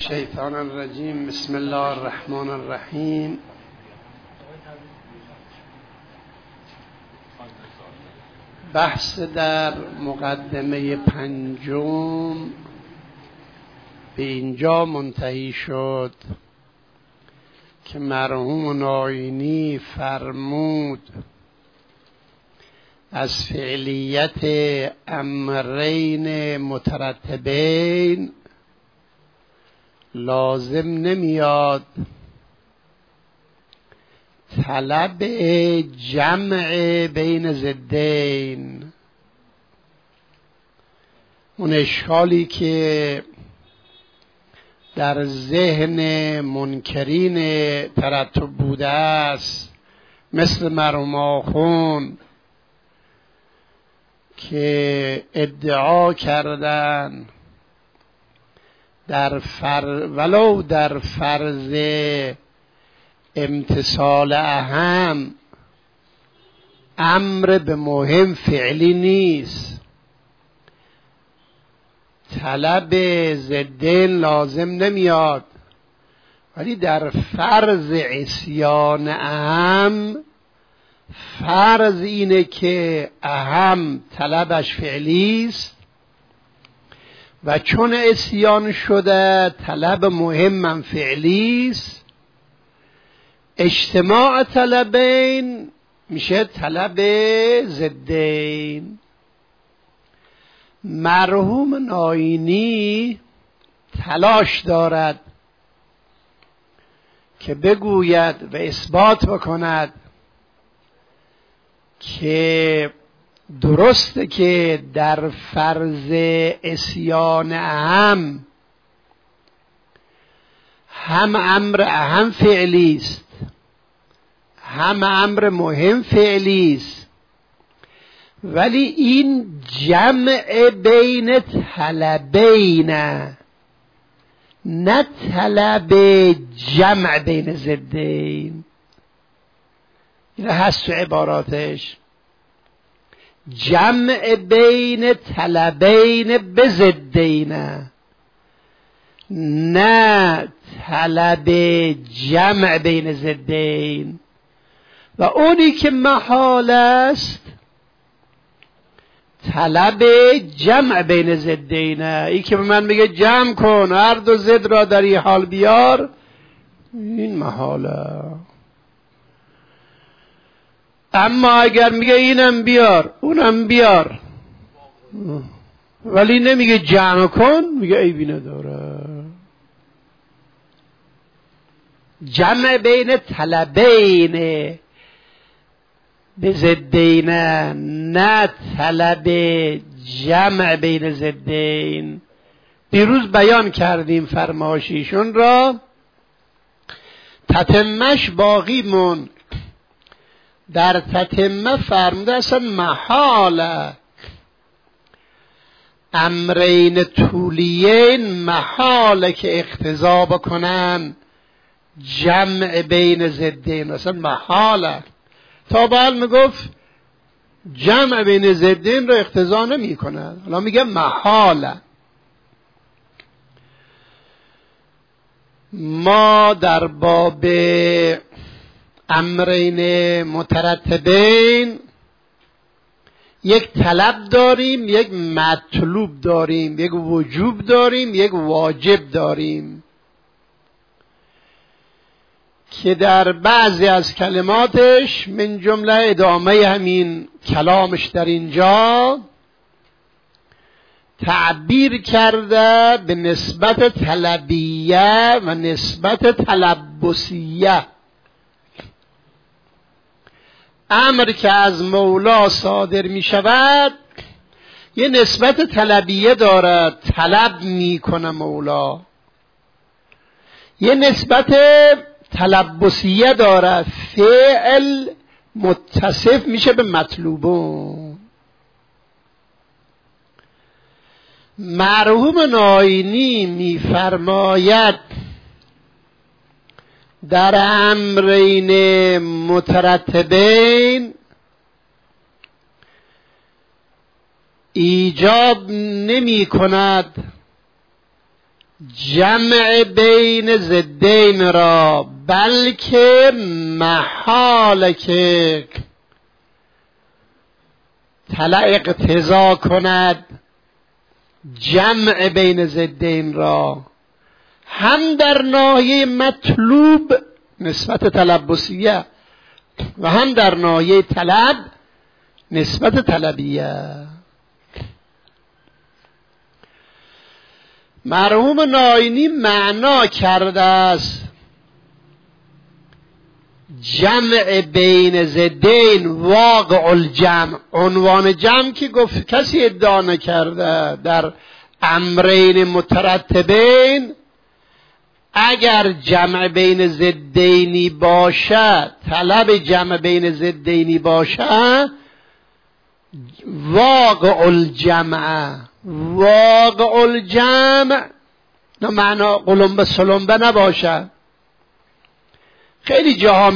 الشیطان الرجیم. بسم الله الرحمن الرحیم. بحث در مقدمه پنجم به اینجا منتهی شد که مرحوم ناینی فرمود از فعلیت امرین مترتبین لازم نمیاد طلب جمع بین ضدین. اون اشکالی که در ذهن منکرین ترتب بوده است مثل مرحوم آخوند که ادعا کردن ولو در فرض امتصال اهم امر به مهم فعلی نیست، طلب ضدین لازم نمیاد، ولی در فرض عصیان اهم فرض اینه که اهم طلبش فعلی است و چون عصیان شده طلب مهم فعلی است. اجتماع طلبین میشه طلب ضدین. مرحوم ناینی تلاش دارد که بگوید و اثبات بکند که درسته که در فرض عصیان هم امر اهم فعلی است، هم امر مهم فعلی است، ولی این جمع بین طلبین نه طلب جمع بین ضدین. این هست تو عباراتش، جمع بین طلبین بضدین، نه طلب جمع بین ضدین. و اونی که محال است طلب جمع بین ضدین. ای که به من میگه جمع کن هر دو ضد را در این حال بیار، این محاله. اما اگر میگه اینم بیار اونم بیار ولی نمیگه جمع کن، میگه عیبی نداره. جمع بین طلبین بضدین نه طلب جمع بین ضدین. دیروز بیان کردیم فرمایشیشون را، تتمش باقی مون. در تتمه فرموده اصلا محاله امرین طولیین محاله که اقتضا بکنن جمع بین ضدین، اصلا محاله. تا بعد میگفت جمع بین ضدین رو اقتضا نمی کنن، حالا میگه محاله. ما در باب امرین مترتبین یک طلب داریم، یک مطلوب داریم، یک وجوب داریم، یک واجب داریم که در بعضی از کلماتش من جمله ادامه همین کلامش در اینجا تعبیر کرده به نسبت طلبیه و نسبت تلبسیه. امر که از مولا صادر می شود یه نسبت طلبیه دارد، طلب می کنه مولا. یه نسبت تلبسیه دارد، فعل متصف میشه به مطلوبون. مرحوم ناینی می فرماید در امرین مترتبین ایجاب نمی کند جمع بین ضدین را، بلکه محال که طلب اقتضا کند جمع بین ضدین را، هم در ناحیه مطلوب نسبت تلبسیه و هم در ناحیه طلب نسبت طلبیه. مرحوم ناینی معنا کرده است جمع بین ضدین واقع الجمع. عنوان جمع که گفت کسی ادعا نکرده در امرین مترتبین اگر جمع بین ضدینی باشه، طلب جمع بین ضدینی باشه، واقع الجمع، واقع الجمع نه معنا قلمبه سلمبه نباشه. خیلی جاها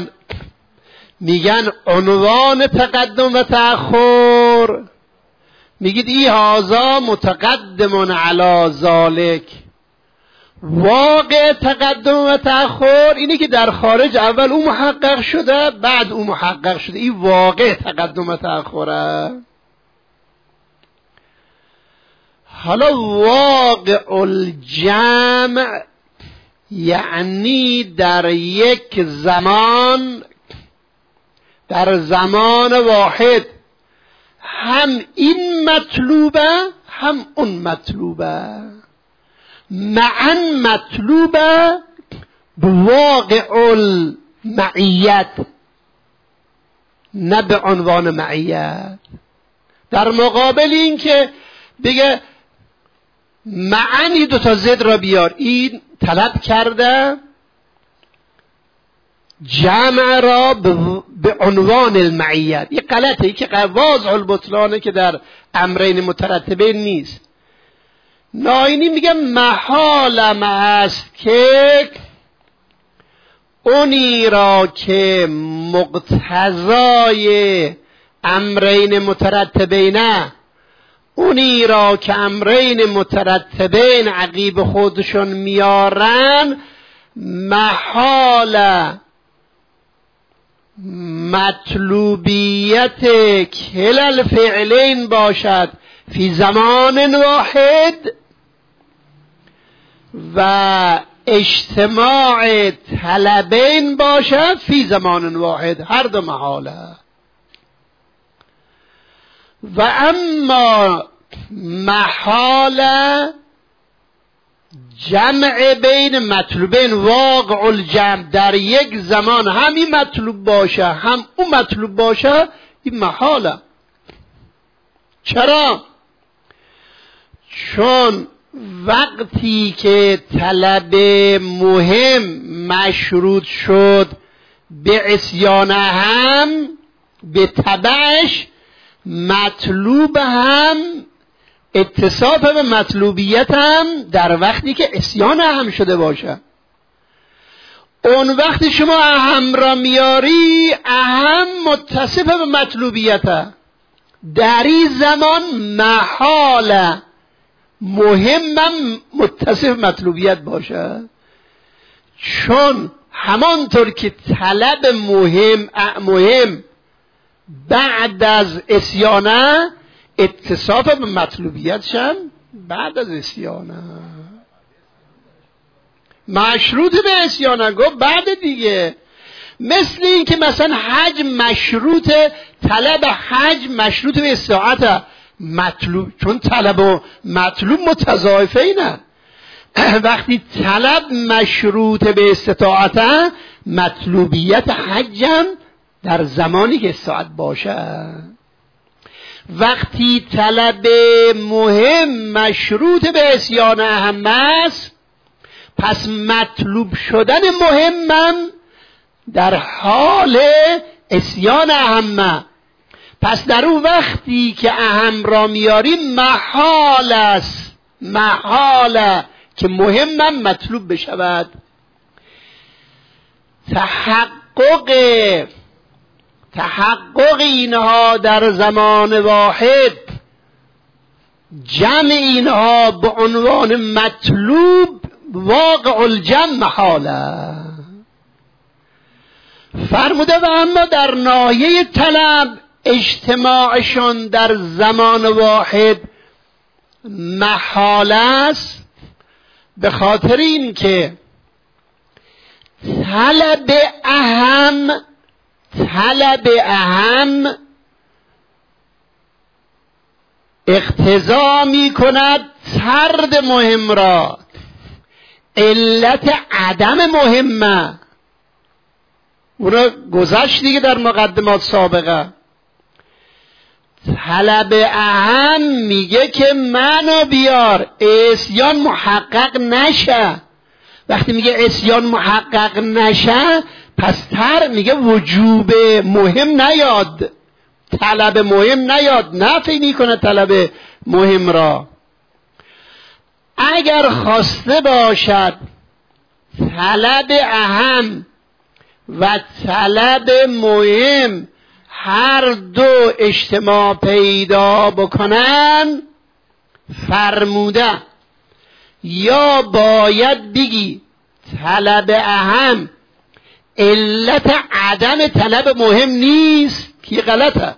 میگن عنوان تقدم و تأخر، میگید ای هذا متقدم علی ذالک. واقع تقدم و تأخر اینه که در خارج اول او محقق شده بعد او محقق شده، این واقع تقدم و تأخره. حالا واقع الجمع یعنی در یک زمان، در زمان واحد هم این مطلوبه هم اون مطلوبه، معا مطلوبه بواقع المعیت نه به عنوان معیت. در مقابل این که بگه معنی دو تا ضد را بیار، این طلب کرده جمع را به عنوان المعیت. این غلطه، ای که واضح البطلانه که در امرین مترتبین نیست. ناینی میگه محالم است که اونی را که مقتضای امرین مترتبینه، اونی را که امرین مترتبین عقیب خودشون میارن، محال مطلوبیت کلل فعلین باشد فی زمان واحد و اجتماع طلبین باشد فی زمان واحد، هر دو محاله. و اما محال جمع بین مطلوبین واقع الجمع، در یک زمان همین مطلوب باشه هم اون مطلوب باشه، این محاله. چرا؟ چون وقتی که طلب مهم مشروط شد به عصیان هم، به تبعش مطلوب هم اتصاف به مطلوبیت هم در وقتی که عصیان هم شده باشه. اون وقتی شما اهم را میاری، اهم متصف به مطلوبیت، در این زمان محال مهمم متصف مطلوبیت باشه. چون همانطور که طلب مهم بعد از عصیانه، اتصاف به مطلوبیت شم بعد از عصیانه، مشروط به عصیانه گفت بعد دیگه. مثل این که مثلا حج مشروط، طلب حج مشروط به استطاعت مطلوب، چون طلب و مطلوب متضاعفه اینه. وقتی طلب مشروط به استطاعت، مطلوبیت حجم در زمانی که استطاعت باشه. وقتی طلب مهم مشروط به عصیان اهم است، پس مطلوب شدن مهمم در حال عصیان اهم. پس در اون وقتی که اهم را میاریم محال است، محال که مهمم مطلوب بشود. تحقق اینها در زمان واحد جمع اینها به عنوان مطلوب واقع الجمع محاله. فرموده و اما در ناحیه طلب اجتماعشون در زمان واحد محال است، به خاطر این که طلب اهم اقتضا می کند طرد مهم را. علت عدم مهمه اون را گذشت دیگه در مقدمات سابقه. طلب اهم میگه که منو بیار، عصیان محقق نشه. وقتی میگه عصیان محقق نشه پس میگه وجوب مهم نیاد، طلب مهم نیاد، نفی میکنه طلب مهم را. اگر خواسته باشد طلب اهم و طلب مهم هر دو اجتماع پیدا بکنن، فرموده یا باید بگی طلب اهم علت عدم طلب مهم نیست که غلطه،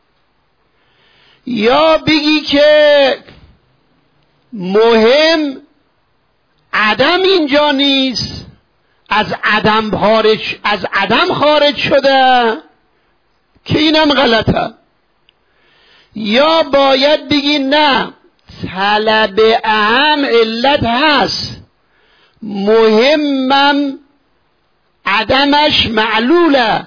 یا بگی که مهم عدم اینجا نیست، از عدم خارج شده که اینم غلطه، یا باید بگی نه طلب اهم علت هست، مهمم عدمش معلوله،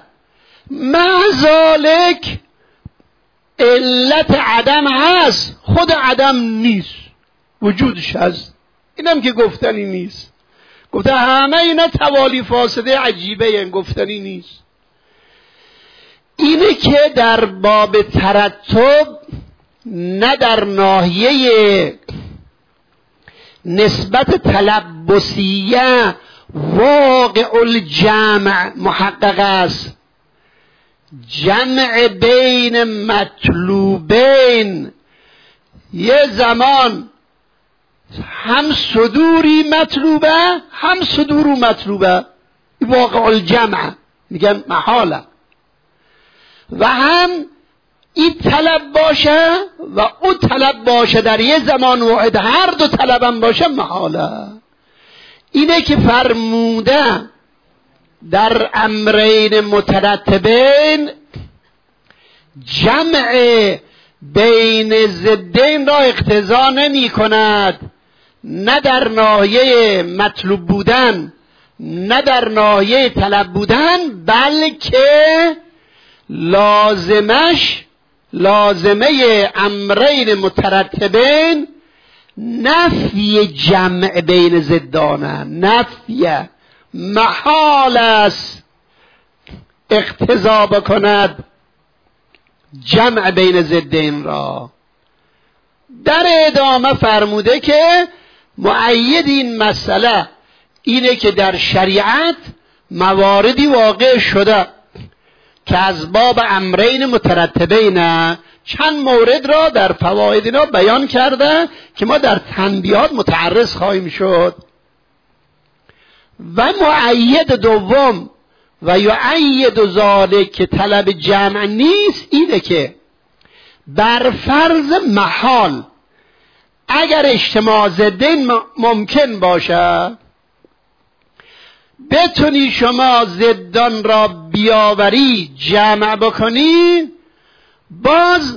معذالک علت عدم هست خود عدم نیست، وجودش هست. اینم که گفتنی نیست. گفته همه اینا توالی فاسده عجیبه، این گفتنی نیست. اینه که در باب ترتب نه در ناحیه نسبت تلبسیه واقع الجمع محقق است. جمع بین مطلوبین یه زمان هم صدوری مطلوبه هم صدورو مطلوبه، واقع الجمع میگن محاله، و هم این طلب باشه و او طلب باشه در یه زمان واحد، هر دو طلبم باشه محاله. اینه که فرموده در امرین مترتبین جمع بین ضدین را اقتضا نمی کند، نه در ناحیه مطلوب بودن نه در ناحیه طلب بودن، بلکه لازمه امرین مترتبین نفی جمع بین ضدانه، نفی محال است اقتضا بکند جمع بین ضدین را. در ادامه فرموده که مؤید این مسئله اینه که در شریعت مواردی واقع شده که از باب امرین مترتبین، چند مورد را در فواید اینا بیان کرده که ما در تنبیهات متعرض خواهیم شد. و مؤید دوم و یؤید ذالک که طلب جمع نیست، اینه که بر فرض محال اگر اجتماع ضدین ممکن باشه، بتونی شما ضدان را بیاوری جمع بکنی، باز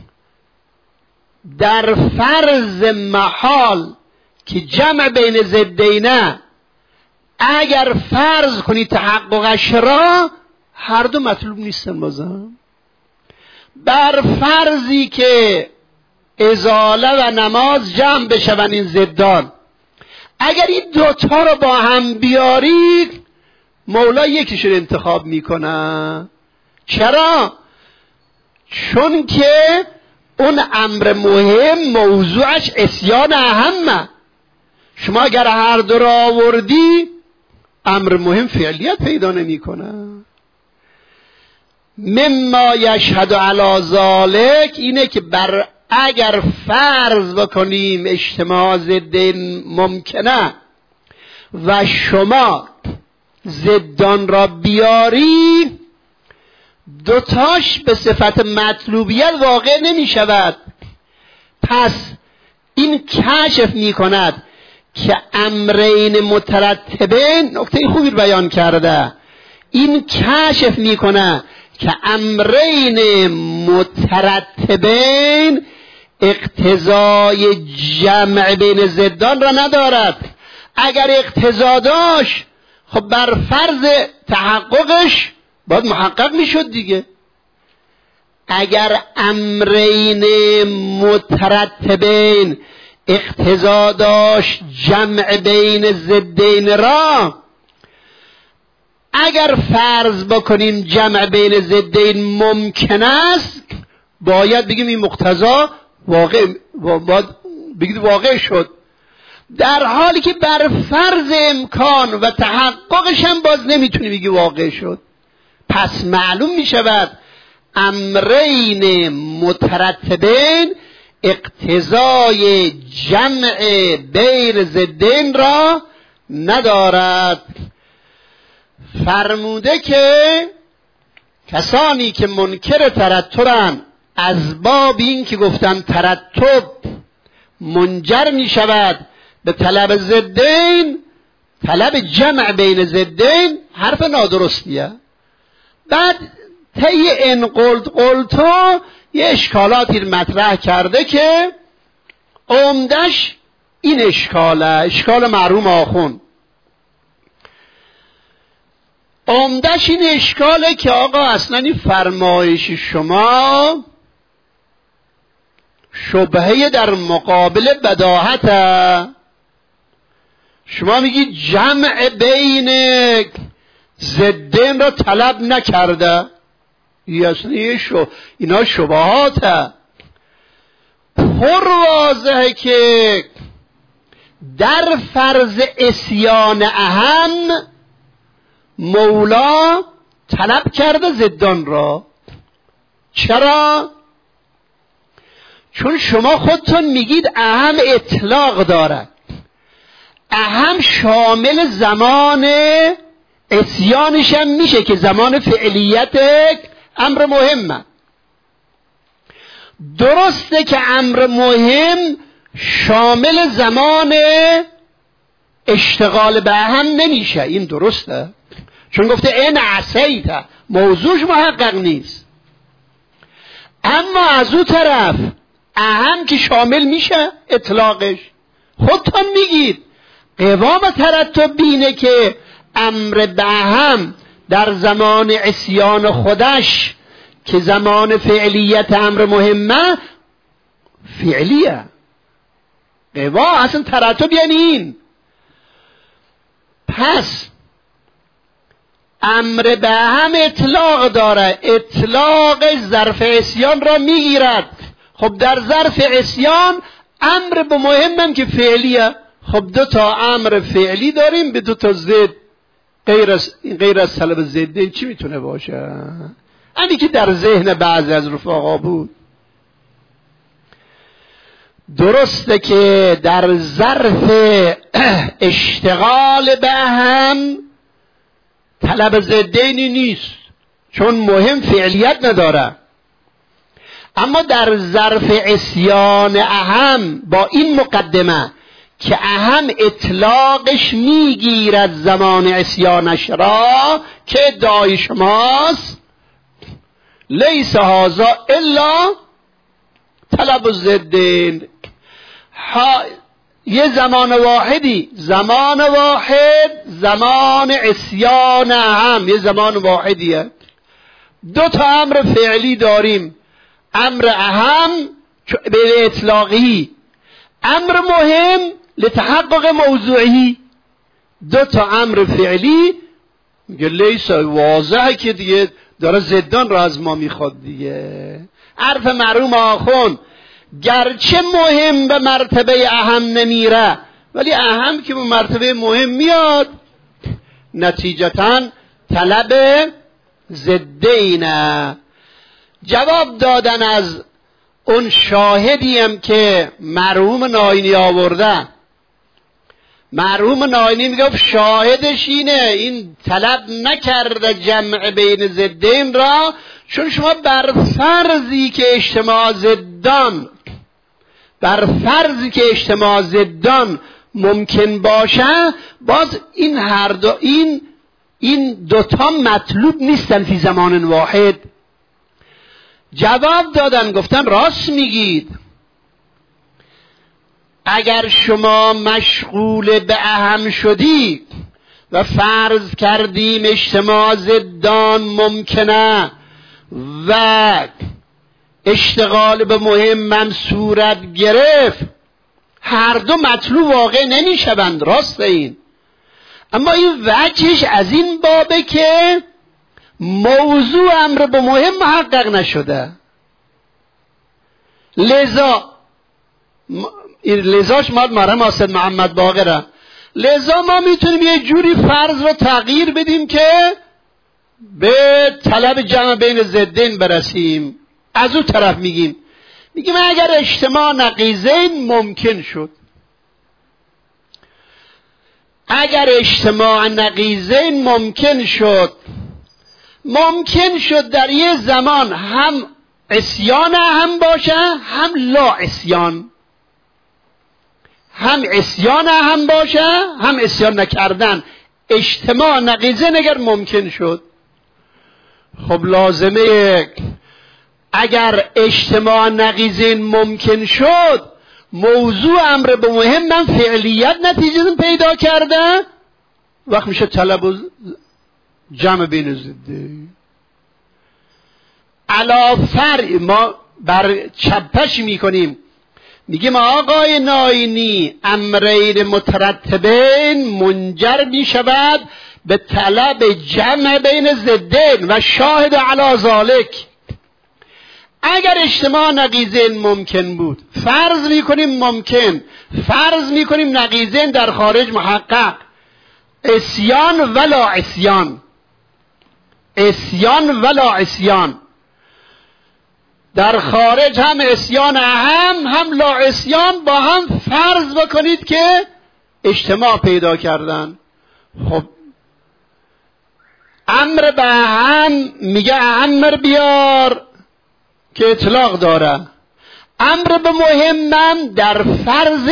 در فرض محال که جمع بین ضدینه اگر فرض کنی تحققش را، هر دو مطلوب نیستن. بازم بر فرضی که ازاله و نماز جمع بشون این ضدان، اگر این دوتا رو با هم بیارید مولا یکیش رو انتخاب میکنه. چرا؟ چون که اون امر مهم موضوعش عصیان اهمه. شما اگر هر دو رو آوردی امر مهم فعلیت پیدا نمیکنه. مما یشهد علی ذالک اینه که بر اگر فرض بکنیم اجتماع ضدین ممکنه و شما ضدان را بیاری، دوتاش به صفت مطلوبیت واقع نمی شود. پس این کشف می کند که امرین مترتبین، نکته خوبی رو بیان کرده، این کشف می کند که امرین مترتبین اقتضای جمع بین ضدان را ندارد. اگر اقتضا داشت خب بر فرض تحققش باید محقق میشد دیگه. اگر امرین مترتبین اقتضا داشت جمع بین ضدین را، اگر فرض بکنیم جمع بین ضدین ممکن است، باید بگیم این مقتضا واقع شد. در حالی که بر فرض امکان و تحققش هم باز نمیتونی بگی واقع شد. پس معلوم می شود امرین مترتبین اقتضای جمع بین ضدین را ندارد. فرموده که کسانی که منکر ترتبن از باب این که گفتن ترتب منجر می شود به طلب ضدین، طلب جمع بین ضدین حرف نادرستیه. بعد طی ان قلتو یه اشکالاتی مطرح کرده که عمدش این اشکاله، اشکال مرحوم آخوند. عمدش این اشکاله که آقا اصلا این فرمایش شما شبهه در مقابل بداهته. شما میگی جمع بین ضدین را طلب نکرده، اینا شبهاته. پر واضحه که در فرض عصیان اهم مولا طلب کرده ضدان را. چرا؟ چون شما خودتون میگید اهم اطلاق داره، اهم شامل زمان عصیانش هم میشه که زمان فعلیت امر مهمه. درسته که امر مهم شامل زمان اشتغال به اهم نمیشه، این درسته، چون گفته این عصیت موضوعش محقق نیست. اما از اون طرف اهم که شامل میشه اطلاقش. خودتون میگید قوام ترتب بینه که امر به اهم در زمان عصیان خودش که زمان فعلیت امر مهمه فعلیه. قوا اصلا ترتب یعنی این. پس امر به اهم اطلاق داره، اطلاق ظرف عصیان را میگیرد. خب در ظرف عصیان امر به مهمم که فعلیه. خب دو تا امر فعلی داریم به دو تا ضد، غیر از طلب ضدین چی میتونه باشه؟ همین که در ذهن بعضی از رفقا بود. درسته که در ظرف اشتغال به هم طلب ضدینی نیست، چون مهم فعلیت نداره. اما در ظرف عصیان اهم با این مقدمه که اهم اطلاقش میگیرد زمان عصیانش را که ادعای شماست، لیس هذا الا طلب الضدین. یه زمان واحدی، زمان واحد، زمان عصیان اهم یه زمان واحدیه. دو تا امر فعلی داریم، امر اهم به اطلاقی، امر مهم لتحقق موضوعی. دو تا امر فعلی میگه لیس، واضحه که دیگه داره ضدان را از ما میخواد دیگه. حرف مرحوم آخوند گرچه مهم به مرتبه اهم نمیره، ولی اهم که به مرتبه مهم میاد، نتیجتاً طلب ضدینه. جواب دادن از اون شاهدی هم که مرحوم ناینی آورده، مرحوم ناینی میگه شاهدش اینه، این طلب نکرده جمع بین ضدین را، چون شما بر فرضی که اجتماع ضدان ممکن باشه، باز این هر دو این دوتا مطلوب نیستن فی زمان واحد. جواب دادن، گفتن راست میگید، اگر شما مشغول به اهم شدی و فرض کردیم اجتماع ضدان ممکنه و اشتغال به مهم صورت گرفت، هر دو مطلوب واقع نمیشوند. راست این، اما این وجهش از این بابه که موضوع امر به مهم محقق نشده، لذاش مال مرحوم حسین محمد باقره. لذا ما میتونیم یه جوری فرض رو تغییر بدیم که به طلب جمع بین ضدین برسیم. از اون طرف میگیم اگر اجتماع نقیضین ممکن شد، اگر اجتماع نقیضین ممکن شد در یه زمان هم عصیان هم باشه هم لا عصیان، هم عصیان هم باشه هم عصیان نکردن، اجتماع نقیضین اگر ممکن شد، خب لازمه اگر اجتماع نقیضین ممکن شد، موضوع امر به مهم من فعلیت نتیجه پیدا کرده، وقت میشه طلب و جمع بین ضده. علا فرع ما بر چپش میکنیم، میگیم آقای ناینی امرین مترتبین منجر میشود به طلب جمع بین ضدین و شاهد علی ذالک. اگر اجتماع نقیضین ممکن بود، فرض میکنیم ممکن، فرض میکنیم نقیضین در خارج محقق، عصیان ولا عصیان، عصیان ولا عصیان، در خارج هم عصیان هم لا عصیان، با هم فرض بکنید که اجتماع پیدا کردن. خب امر به هم میگه امر بیار که اطلاق داره، امر به مهمم در فرض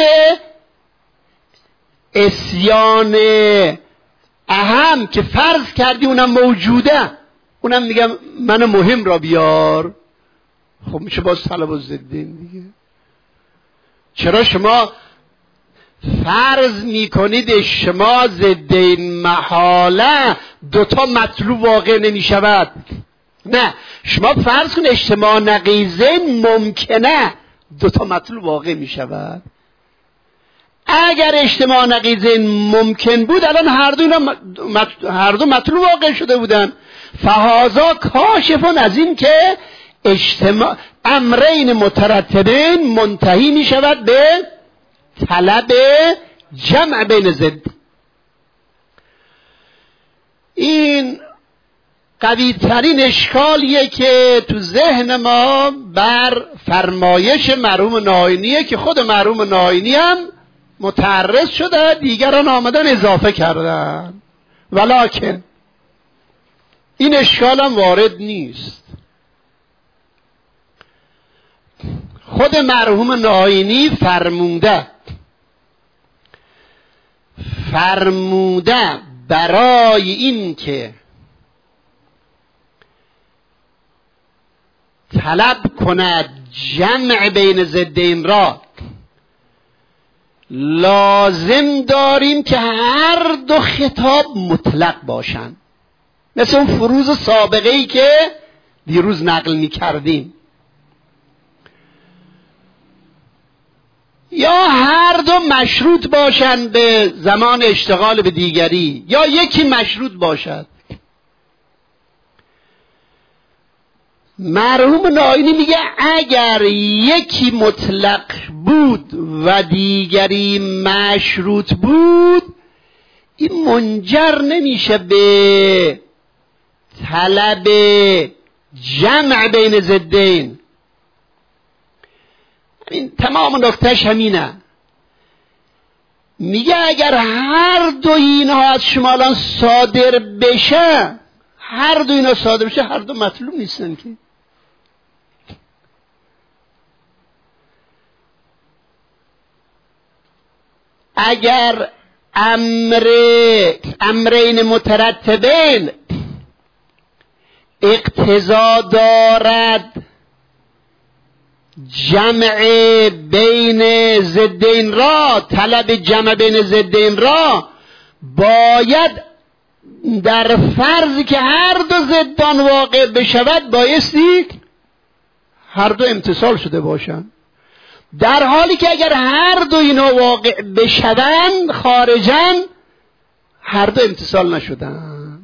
عصیان اهم که فرض کردی اونم موجوده، اونم میگم من مهم را بیار. خب میشه باز طلب و ضدین دیگه. چرا شما فرض میکنید اجتماع ضدین محاله دوتا مطلوب واقع نمیشود؟ نه، شما فرض کن اجتماع نقیضین ممکنه دوتا مطلوب واقع میشود. اگر اجتماع نقیضین ممکن بود الان هر دو مطلوب واقع شده بودن. فهذا کاشفون از این که اجتماع امرین مترتبین منتهی می شود به طلب جمع بین ضد. این قوی ترین اشکالیه که تو ذهن ما بر فرمایش مرحوم ناینیه که خود مرحوم ناینی هم متعرض شده، دیگران آمدن اضافه کردن، ولکن این اشکال هم وارد نیست. خود مرحوم ناینی فرموده برای این که طلب کند جمع بین ضدین را، لازم داریم که هر دو خطاب مطلق باشند، مثل اون فروض سابقه‌ای که دیروز نقل می کردیم. یا هر دو مشروط باشند به زمان اشتغال به دیگری، یا یکی مشروط باشد. مرحوم ناینی میگه اگر یکی مطلق بود و دیگری مشروط بود، این منجر نمیشه به طلب جمع بین ضدین. این تمام نکتهش همینه. میگه اگر هر دو اینها از شما الان صادر بشه، هر دو اینا صادر بشه، هر دو مطلوب نیستن که. اگر امرین مترتبین اقتضا دارد جمع بین ضدین را، طلب جمع بین ضدین را، باید در فرضی که هر دو ضدان واقع بشود بایستی هر دو امتصال شده باشند. در حالی که اگر هر دو اینا واقع بشوند خارجن، هر دو امتصال نشدن.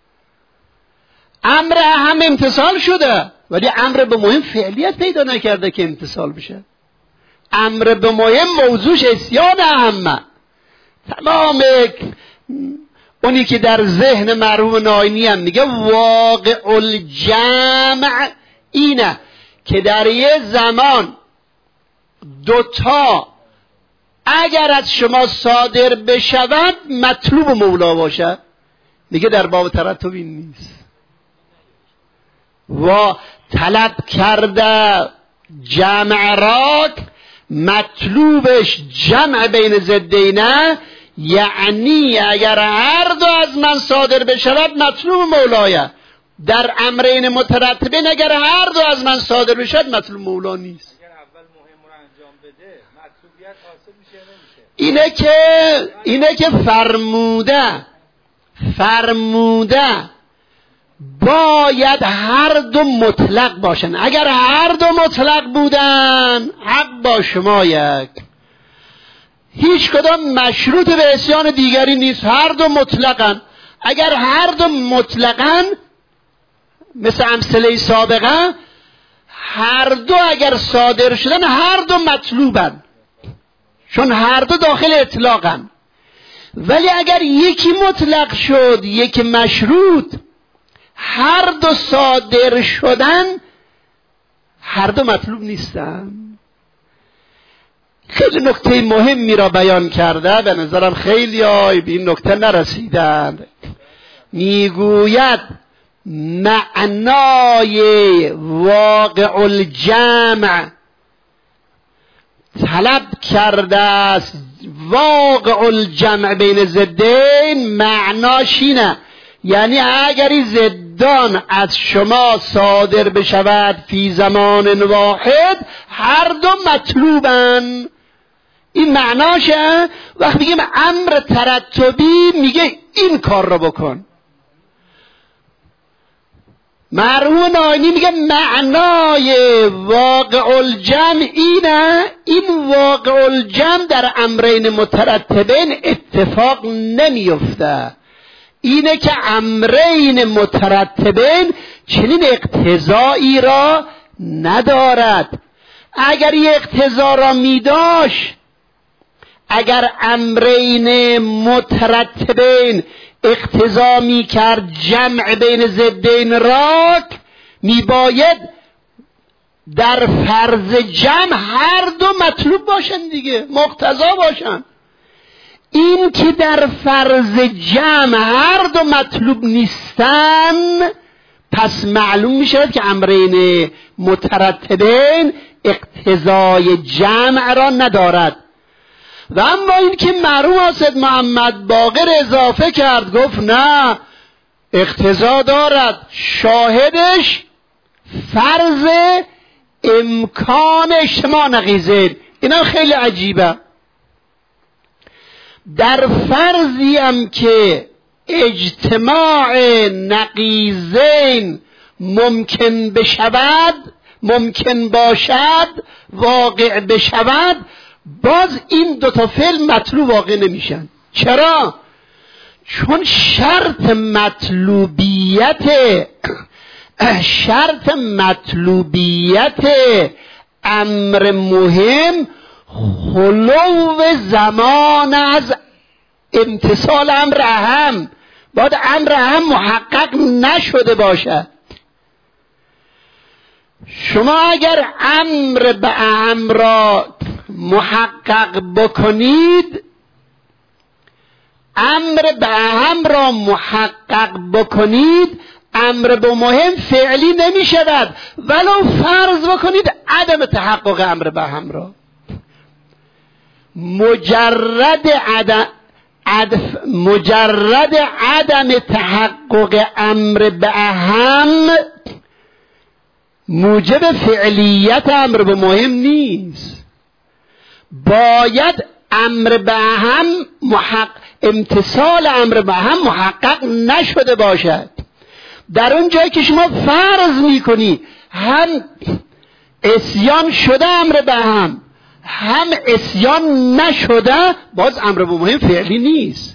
امر اهم امتصال شده، ولی امر به مهم فعلیت پیدا نکرده که امتصال بشه. امر به مهم موضوعش اسیان اهمه. تمام اونی که در ذهن مرحوم ناینی هم میگه واقع الجمع اینه که در یه زمان دوتا اگر از شما صادر بشود مطلوب مولا باشه. میگه در باب ترتب این نیست. و طلب کرده جمع را، مطلوبش جمع بین ضدینه، یعنی اگر هر دو از من صادر بشود مطلوب مولایه. در امرین مترتبین اگر هر دو از من صادر بشود مطلوب مولا نیست. اگر اول مهم رو انجام بده مطلوبیت حاصل میشه نمیشه. اینه که فرموده باید هر دو مطلق باشن. اگر هر دو مطلق بودن حق با شما یک، هیچ کدام مشروط به عصیان دیگری نیست، هر دو مطلقن. اگر هر دو مطلقن مثل امثله سابقه، هر دو اگر صادر شدن هر دو مطلوبن، چون هر دو داخل اطلاقن. ولی اگر یکی مطلق شد یکی مشروط، هر دو صادر شدن هر دو مطلوب نیستن. خیلی نکته مهمی را بیان کرده، به نظرم خیلی به این نکته نرسیدند. میگوید معنای واقع الجمع طلب کرده است. واقع الجمع بین ضدین معناش اینه، یعنی اگر ضدان از شما صادر بشود فی زمان واحد هر دو مطلوبن. این معناشه. وقتی میگیم امر ترتبی میگه این کار رو بکن. مرحوم ناینی میگه معنای واقع الجمع اینه. این واقع الجمع در امرین مترتبین اتفاق نمیفته. اینه که امرین مترتبین چنین اقتضایی را ندارد. اگر یک اقتضا را میداشت، اگر امرین مترتبین اقتضا میکرد جمع بین ضدین را، میباید در فرض جمع هر دو مطلوب باشن دیگه، مقتضا باشن. این که در فرض جمع هر دو مطلوب نیستن، پس معلوم میشه که امرین مترتبین اقتضای جمع را ندارد. و اما این که مرحوم حاسد محمد باقر اضافه کرد، گفت نه اقتضا دارد، شاهدش فرض امکان اجتماع نقیضین. اینا خیلی عجیبه. در فرضی هم که اجتماع نقیضین ممکن بشود، ممکن باشد، واقع بشود، باز این دوتا فعل مطلوب واقع نمیشن. چرا؟ چون شرط مطلوبیت امر مهم خلو زمان از امتصال امر اهم. باید امر اهم محقق نشده باشه. شما اگر امر به اهم را محقق بکنید، امر به مهم فعلی نمی شود ولو فرض بکنید عدم تحقق امر به اهم را. مجرد عدم تحقق امر به اهم موجب فعلیت امر به مهم نیست. باید امر به اهم امتصال امر به اهم محقق نشده باشد. در اون جایی که شما فرض میکنی هم عصیان شده امر به اهم، هم عصیان نشده، باز امر به مهم فعلی نیست.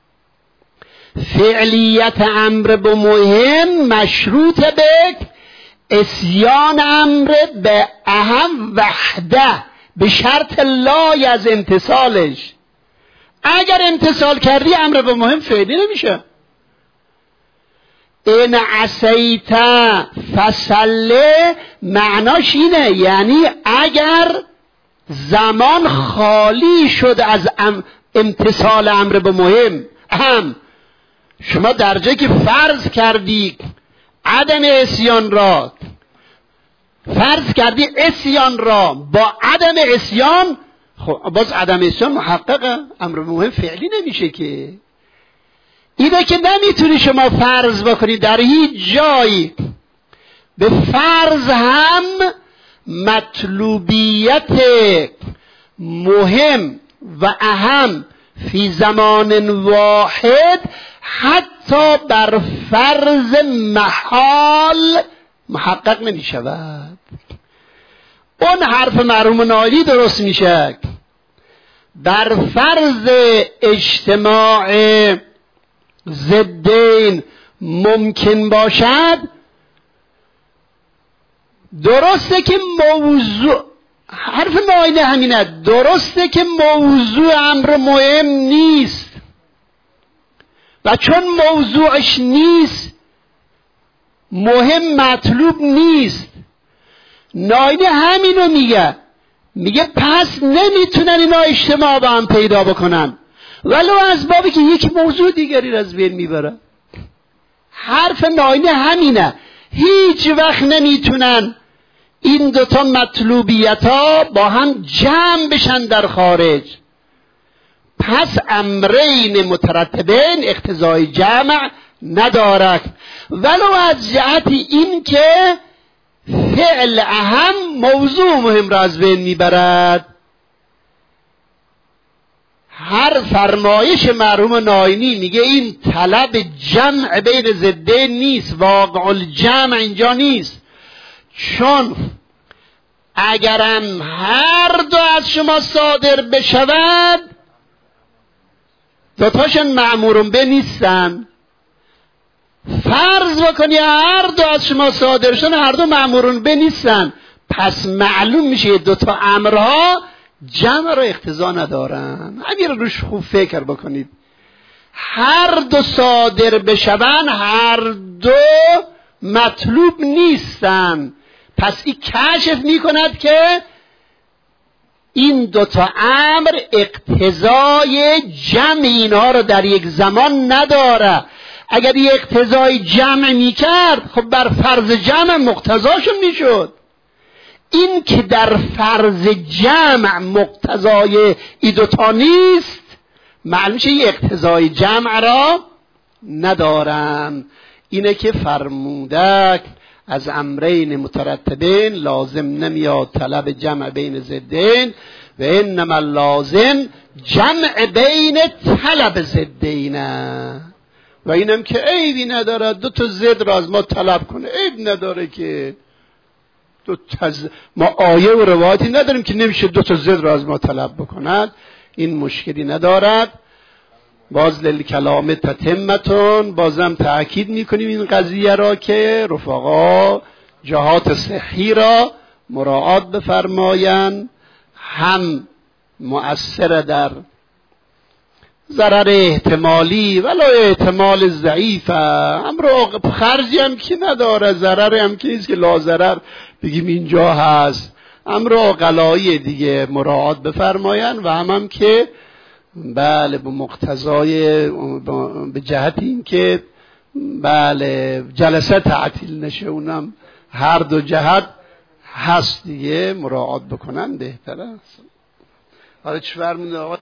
فعلیت امر به مهم مشروط به عصیان امر به اهم وحده به شرط لای از امتصالش. اگر امتصال کردی امر به مهم فعلی نمیشه. این عصیت فصله معناش اینه، یعنی اگر زمان خالی شد از امتصال امر به مهم، شما در جایی که فرض کردی عدم عصیان را، فرض کردی عصیان را با عدم عصیان، خب باز عدم عصیان محققه، امر به مهم فعلی نمیشه که. اینه که نمیتونی شما فرض بکنی در هیچ جایی. به فرض هم مطلوبیت مهم و اهم فی زمان واحد حتی بر فرض محال محقق نمی شود. اون حرف مرحوم نایلی درست میشه. بر فرض اجتماع ضدین ممکن باشد، درسته که موضوع، حرف نایلی همینه، درسته که موضوع امر مهم نیست و چون موضوعش نیست مهم مطلوب نیست. نایلی همینو میگه پس نمیتونن اینا اجتماع با هم پیدا بکنن ولو از بابی که یک موضوع دیگری را از بین میبره. حرف نایلی همینه، هیچ وقت نمیتونن این دوتا مطلوبیت ها با هم جمع بشن در خارج. پس امرین مترتبین اقتضای جمع ندارد ولو از جهت این که فعل اهم موضوع مهم را از بین میبرد. هر فرمایش مرحوم نایینی میگه این طلب جمع بین ضدین نیست، واقع الجمع اینجا نیست. چون اگرم هر دو از شما صادر بشود دوتاشن مأمورون به نیستن. فرض بکنی هر دو از شما صادر شدن، هر دو مأمورون به نیستن، پس معلوم میشه دوتا امرها جمع را اقتضا ندارن. همین روش خوب فکر بکنید. هر دو صادر بشون هر دو مطلوب نیستن، پس این کشف میکند که این دوتا امر اقتضای جمع اینها رو در یک زمان نداره. اگر یک اقتضای جمع میکرد خب بر فرض جمع مقتضاشون میشد. این که در فرض جمع مقتضای این دوتا نیست، معلوم شه یک اقتضای جمع را ندارن. اینه که فرموده از امرین مترتبین لازم نمیاد طلب جمع بین ضدین و انما لازم جمع بین طلب ضدین. و اینم که عیبی نداره دو تا ضد را از ما طلب کنه، عیب نداره که ما آیه و روایتی نداریم که نمیشه دو تا ضد را از ما طلب بکند، این مشکلی ندارد. باز للکلام تتمتون، بازم تأکید میکنیم این قضیه را که رفقا جهات صحی را مراعات بفرمایند، هم مؤثر در ضرر احتمالی ولو احتمال ضعیف، امر خرجی هم که نداره، ضرر هم که نیست که لا ضرر بگیم اینجا هست. امر عقلایی دیگه مراعات بفرماین و هم که بله به مقتضای به جهت این که بله جلسه تعطیل نشه، اونم هر دو جهت هست دیگه، مراعات بکنن بهتره. حالا چه فرمونه آقا؟